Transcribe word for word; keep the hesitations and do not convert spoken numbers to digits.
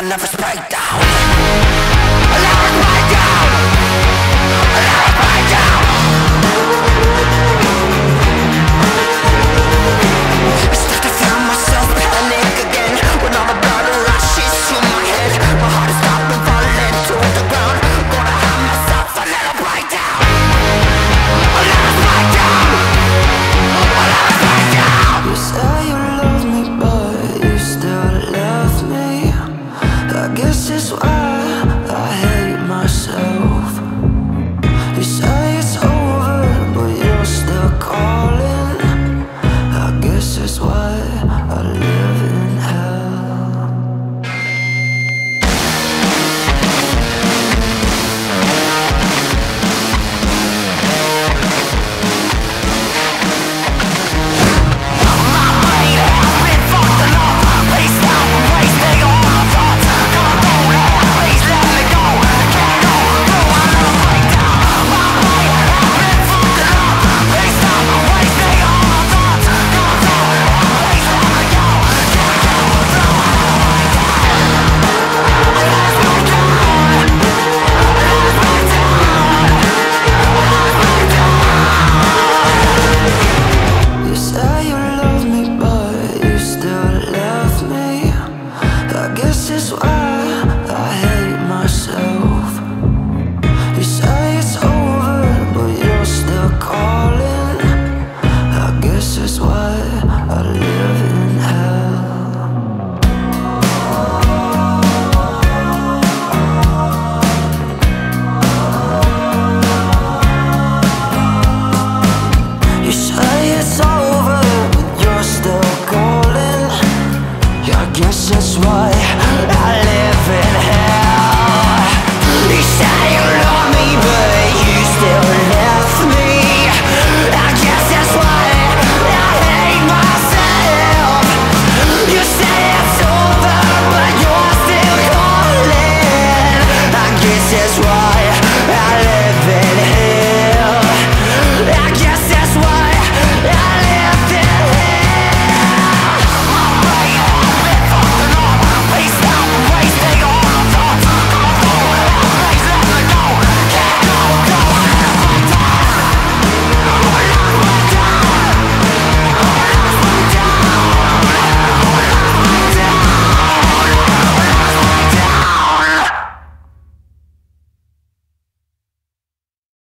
nervous breakdown. A nervous breakdown. A nervous breakdown. I start to feel myself panic again when all the blood rushes to my head. My heart is stopping, falling to the ground. Gonna have myself a little breakdown. A nervous breakdown. A nervous breakdown. You say you love me, but you still love me. I guess it's why I hate myself. You say it's over, but you're still calling. I guess that's why I live in hell. My brain has been fucked enough. Please stop wasting all my thoughts. Come on, please let me go. Can't go through another breakdown. My brain has been fucked enough. Please stop wasting all my thoughts. Come on, please let me go. Can't go through another breakdown. Let's break down. Let's break down. Let's break down. You say you love me, but you still love me. I guess it's why I hate myself. You say it's over, but you're still calling. I guess that's why I live in hell. You say it's over, but you're still calling. Yeah, I guess that's why I live in hell. You say you love me, but you still